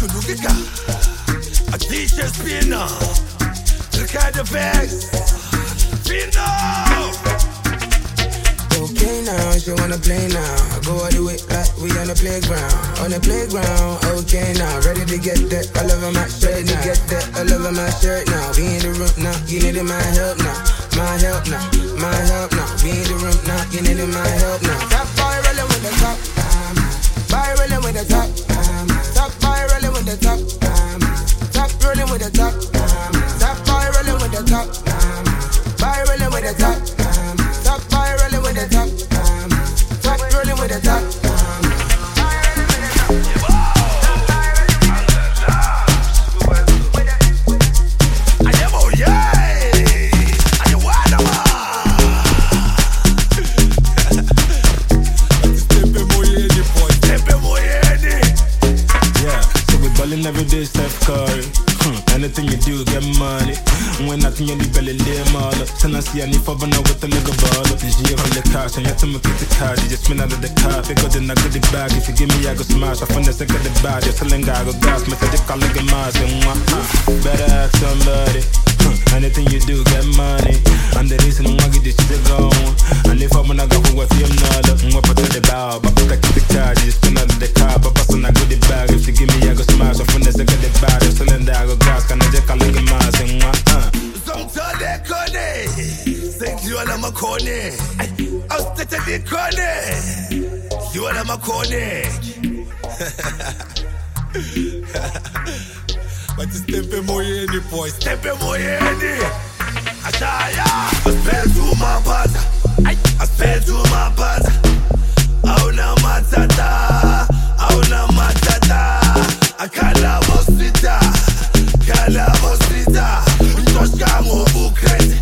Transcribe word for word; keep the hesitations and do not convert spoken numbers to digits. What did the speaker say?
chulukika. A teacher's spinner. Look at the bags. Spinner. Okay now, she wanna play now. Go all the way like we on the playground. On the playground, okay now. Ready to get that all over my shirt now. Get that all over my shirt now. We in the room now, you need my help now. My help now, my help now. We in the room now, you need my help now. Top boy rolling with the top. Boy rolling with the top. Top boy rolling with the top. Top rolling with the top. Top boy rolling with the top. Boy rolling with the top. Top boy rolling with the top. Top rolling with the top. Every day, Steph Curry. Hmm. Anything you do, get money. When nothing you need, belly lay mother. Send us see any for now with the little ball. This year on the cash, and you have to make it the card. You just spin out of the car. They got the nugget the bag. If you give me, I go smash. I find the second the bag. You're selling guy, go gas. Me take the call like a mass. Better ask somebody. Anything you do, get money. And the reason why I get this shit going. And if I'm gonna go with you, I'm not up. I'm up to the bow. But I take the card. You just spin out of the car. But pass on a good bag. If you give me, I go smash. I find the second the bag. You're selling the go gas. Can I just call like a mass? Sometimes they call it. Think you are my corner. I'll stay to the corner. You are my corner. But you step in more any boy, step in more any. Ashaya, I spell to my buzzer. I spell to my buzzer. Auna matata, auna matata. I cala mostrita, cala mostrita. Toshka mo bukrete,